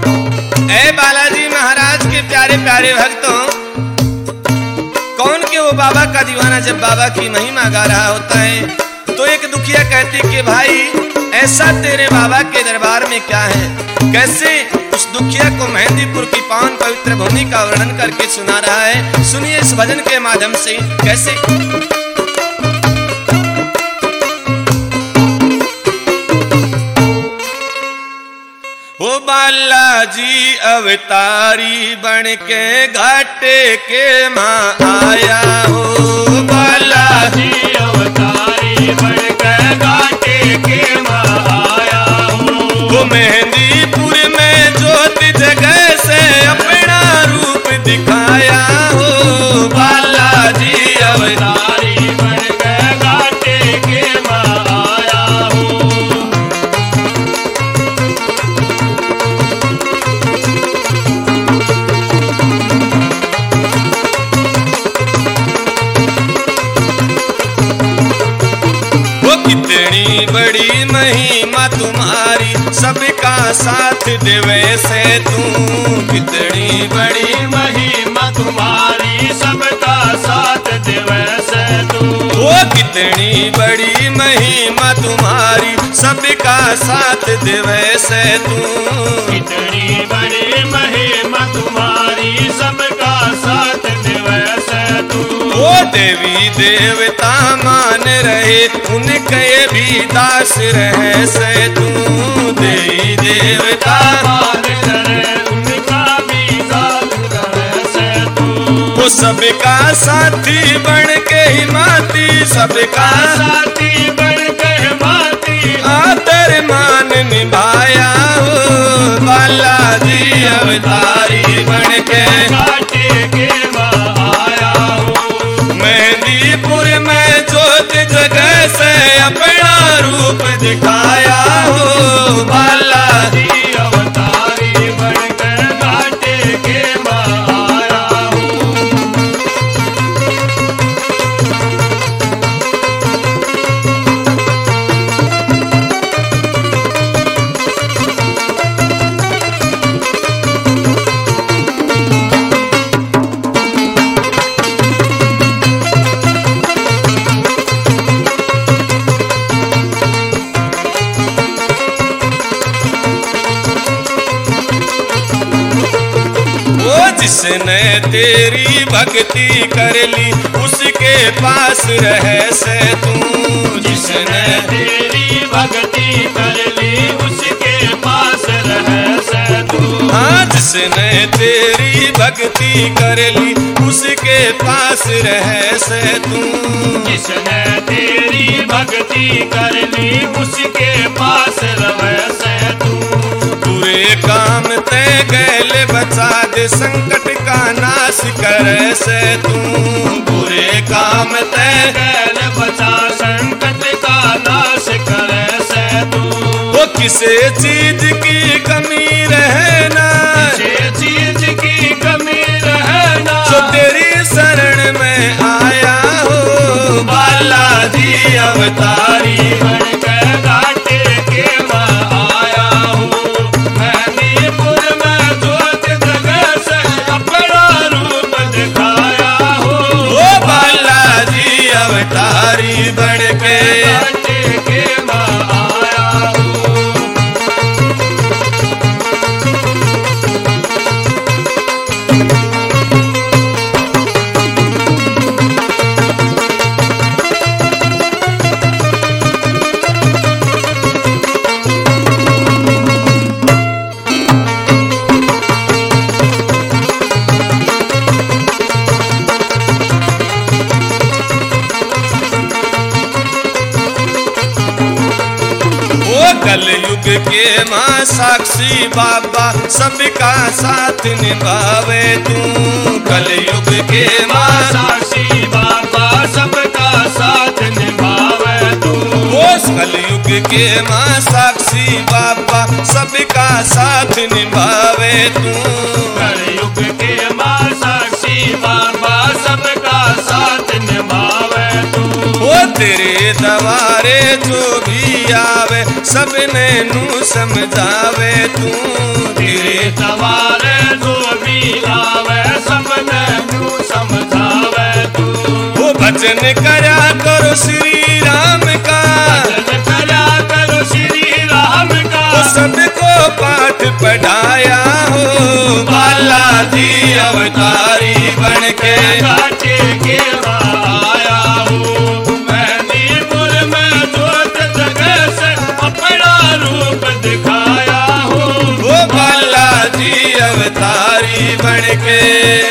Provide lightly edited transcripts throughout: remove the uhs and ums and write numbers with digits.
ऐ बालाजी महाराज के प्यारे प्यारे भक्तों, कौन के वो बाबा का दीवाना जब बाबा की महिमा गा रहा होता है तो एक दुखिया कहती कि भाई ऐसा तेरे बाबा के दरबार में क्या है। कैसे उस दुखिया को मेहंदीपुर की पावन पवित्र भूमि का वर्णन करके सुना रहा है। सुनिए इस भजन के माध्यम से कैसे। ओ बालाजी अवतारी बन के घाटे के माँ आया हो। बालाजी अवतारी बन के घाटे के माँ आया हो। वो मेहंदीपुर में ज्योति जगह से अपना रूप दिखाया हो। बालाजी अवतारी बन के घाटे के माँ आया हो। वो कितनी बड़ी महिमा तुम्हारी, सबका साथ देवे से तू। कितनी बड़ी महिमा तुम्हारी, सबका साथ देवे से तू। वो कितनी बड़ी महिमा तुम्हारी, सबका साथ देवे से तू। कितनी बड़ी महिमा तुम्हारी, सबका साथ देवे से तू। वो देवी देवता मान रहे, उनके भी दास रहे से तू। देवी देवता मान रहे, उनका भी दास रहे से तू। वो सबका साथी बन के हिमाती, सबका साथी बन के माती आदर मान निभाया हो। बालाजी अवतारी बन के घाटे के माँ आया हो। मेहंदीपुर में ज्योत जगह से अपना रूप दिखाया हो। बालाजी अवतारी बन के घाटे के माँ आया हो। वो जिसने तेरी भक्ति कर ली, उसके पास रहे से तू। जिसने तेरी भक्ति कर ली, उसके पास रहे से तू। हाँ जिसने तेरी भक्ति कर ली, उसके पास रहे से तू। जिसने तेरी भक्ति कर ली, उसके पास रहे से तू। बुरे काम ते गैल बचा दे, संकट का नाश करे से तू। बुरे काम ते गैल बचा, संकट का नाश करे से तू। वो किसे चीज की कमी रहे ना, किसी चीज की कमी रहे ना। जो तेरी शरण में आया हो। बालाजी अवतारी बन के घाटे के माँ आया हूँ। मेहंदीपुर में ज्योत जगह से अपना रूप दिखाया हूँ। ओ बालाजी अवतारी बन के घाटे के माँ आया हूँ। कलयुग के माँ साक्षी बाबा, सबका साथ निभावे तू। कलयुग के माँ साक्षी बाबा, सबका साथ निभावे तू। उस कलयुग के माँ साक्षी बाबा, सबका साथ निभावे तू। कलयुग के माँ साक्षी बाबा, सबका साथ निभावे तू। वो तेरे दवारे जो भी आवे सबने नू समझावे तू। तेरे दवारे जो भी आवे सबने नू समझावे तू। वो भजन करया करो श्री राम का, भजन करया करो श्री राम का। वो सबको पाठ पढ़ाया हो बालाजी अवतारी बन के घाटे के आया हूँ। मेहंदीपुर में जोत जगह से अपना रूप दिखाया हूँ। वो बालाजी अवतारी बन के।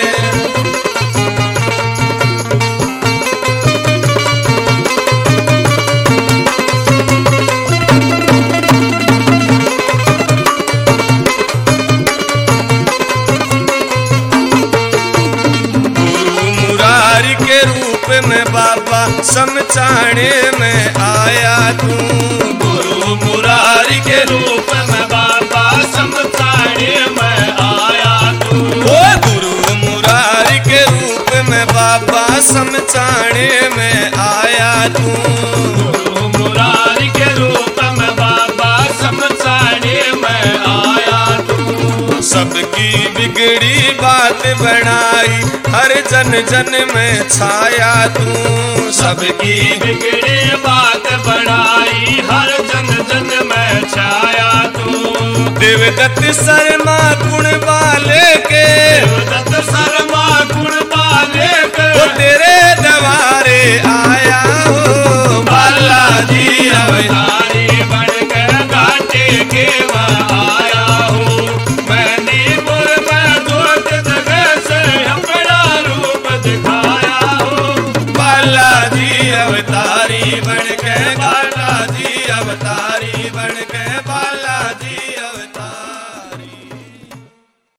में बाबा समझाने में आया तू। गुरु मुरारी के रूप में बाबा समझाने में आया तू। ओ गुरु मुरारी के रूप में बाबा समझाने में आया तू। गुरु मुरारी के रूप में बाबा समझाने में आया तू। सबकी बिगड़ी बात बनाई हर जन जन में छाया तू। सबकी बिगड़ी बात बढ़ाई हर जन जन में छाया तू। देवदत्त शर्मा गुण वाले के, देवदत्त शर्मा गुण वाले के वो तेरे दवारे आया हो बालाजी अवतारी बन के घाटे के आया हूँ। मेहंदीपुर में जोत जगह से अपना रूप दिखाया हूँ। बालाजी अवतारी बन के, बालाजी अवतारी बन के।